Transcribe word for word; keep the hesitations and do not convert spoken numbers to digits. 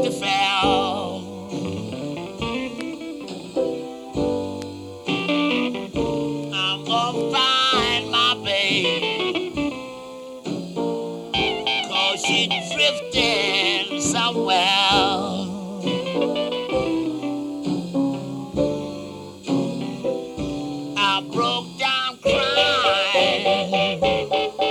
county fair. I'm gonna find my babe, 'cause she drifted